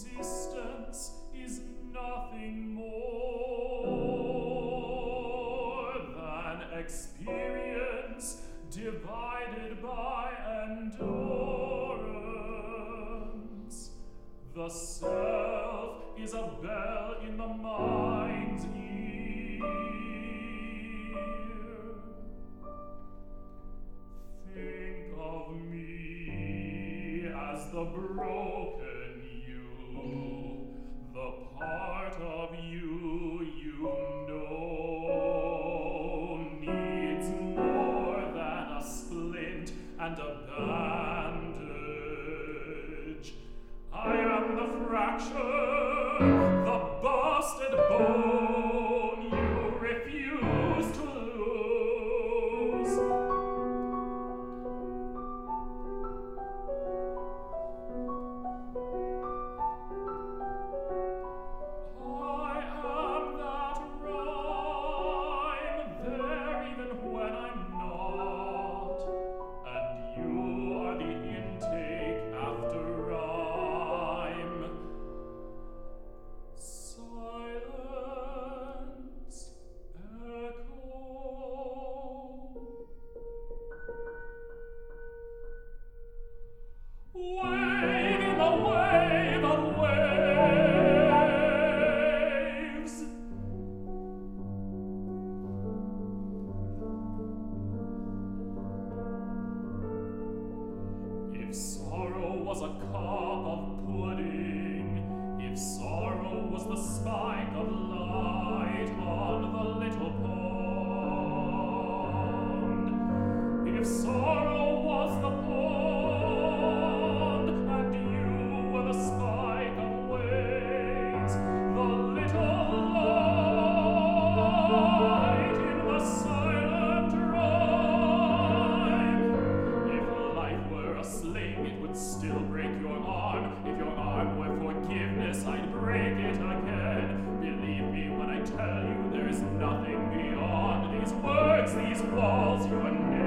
existence is nothing more than experience divided by endurance. The self is a bell in the mind's ear. Think of me as the broken you, the part of you you know needs more than a splint and a bandage. I am the fracture, the busted bone you refuse to lose. I am that rhyme there even when I'm not, and you are the intake after rhyme. Silence, echo. Wave in the wave of waves. If sorrow was a cup of pudding, if sorrow was the spike of light on the little pond, if sorrow was the pond, and you were the spike of waves, the little light in the silent rhyme, if life were a sling, it would still break your arm. If your arm were forgiveness, I'd break it again. Believe me when I tell you there is nothing beyond these words, these walls, your name.